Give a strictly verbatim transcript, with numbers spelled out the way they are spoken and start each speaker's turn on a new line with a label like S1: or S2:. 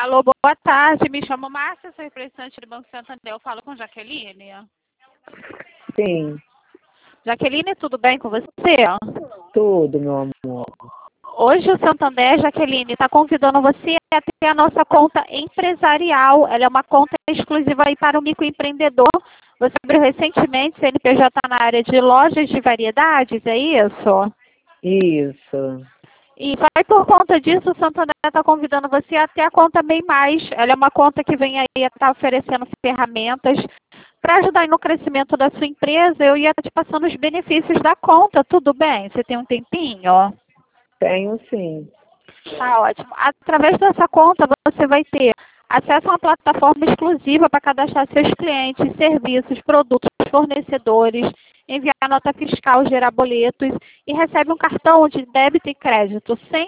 S1: Alô, boa tarde. Me chamo Márcia, sou representante do Banco Santander. Eu falo com Jaqueline.
S2: Sim,
S1: Jaqueline, tudo bem com você?
S2: tudo, meu amor.
S1: Hoje o Santander, Jaqueline, está convidando você a ter a nossa conta empresarial. Ela é uma conta exclusiva aí para o microempreendedor. Você abriu recentemente C N P J na área de lojas de variedades, é isso?
S2: Isso.
S1: E vai por conta disso, o Santander está convidando você a ter a conta Bem Mais. Ela é uma conta que vem aí a estar oferecendo ferramentas para ajudar aí no crescimento da sua empresa. Eu ia te passando os benefícios da conta, tudo bem? Você tem um tempinho?
S2: Tenho sim.
S1: Tá ótimo. Através dessa conta, você vai ter acesso a uma plataforma exclusiva para cadastrar seus clientes, serviços, produtos, fornecedores, enviar nota fiscal, gerar boletos e recebe um cartão de débito e crédito sem